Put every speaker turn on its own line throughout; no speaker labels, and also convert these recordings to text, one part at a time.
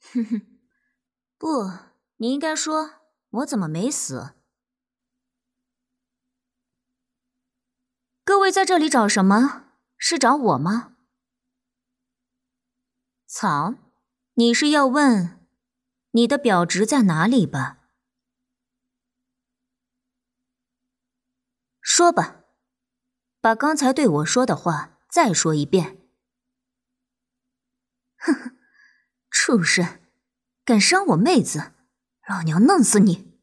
哼哼，不，你应该说我怎么没死。各位在这里找什么？是找我吗？草，你是要问你的表侄在哪里吧？说吧，把刚才对我说的话再说一遍。哼哼，畜生，敢伤我妹子，老娘弄死你！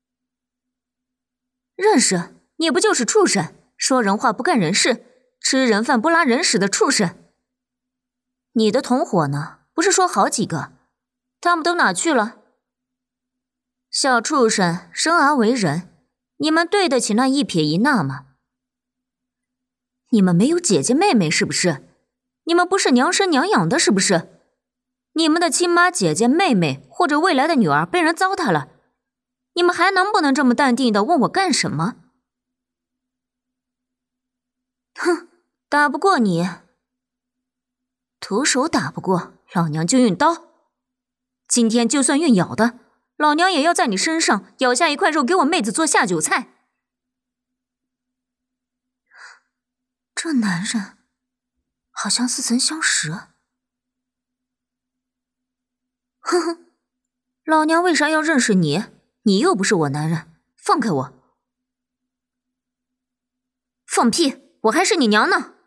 认识，你不就是畜生，说人话不干人事，吃人饭不拉人屎的畜生。你的同伙呢？不是说好几个，他们都哪去了？小畜生，生而为人，你们对得起那一撇一捺吗？你们没有姐姐妹妹是不是？你们不是娘生娘养的是不是？你们的亲妈姐姐妹妹或者未来的女儿被人糟蹋了，你们还能不能这么淡定的问我干什么？哼，打不过你，徒手打不过，老娘就用刀。今天就算用咬的，老娘也要在你身上咬下一块肉给我妹子做下酒菜。这男人好像似曾相识。哼哼，老娘为啥要认识你？你又不是我男人，放开我！放屁，我还是你娘呢！